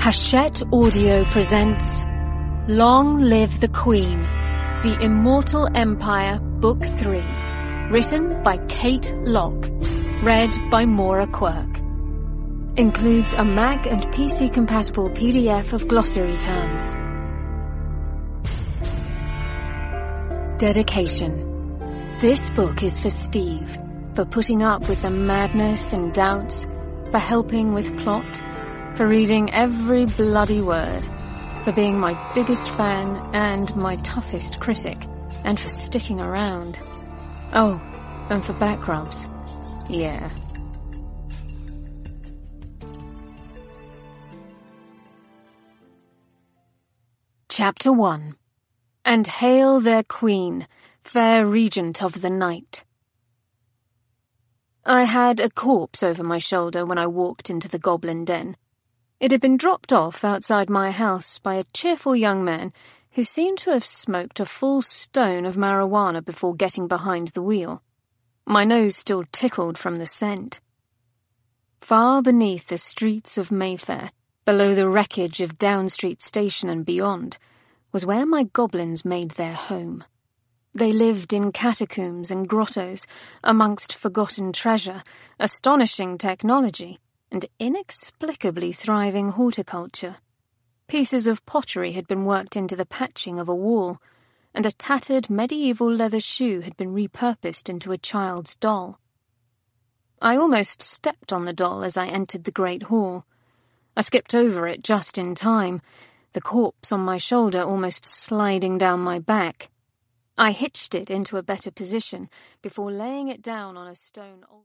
Hachette Audio presents Long Live the Queen, The Immortal Empire, Book 3, written by Kate Locke, read by Maura Quirk. Includes a Mac and PC compatible PDF of glossary terms. Dedication. This book is for Steve, for putting up with the madness and doubts, for helping with plot, for reading every bloody word, for being my biggest fan and my toughest critic, and for sticking around. Oh, and for back rubs. Yeah. Chapter 1. And hail their queen, fair regent of the night. I had a corpse over my shoulder when I walked into the goblin den. It had been dropped off outside my house by a cheerful young man who seemed to have smoked a full stone of marijuana before getting behind the wheel. My nose still tickled from the scent. Far beneath the streets of Mayfair, below the wreckage of Down Street Station and beyond, was where my goblins made their home. They lived in catacombs and grottos, amongst forgotten treasure, astonishing technology, and inexplicably thriving horticulture. Pieces of pottery had been worked into the patching of a wall, and a tattered medieval leather shoe had been repurposed into a child's doll. I almost stepped on the doll as I entered the great hall. I skipped over it just in time, the corpse on my shoulder almost sliding down my back. I hitched it into a better position before laying it down on a stone.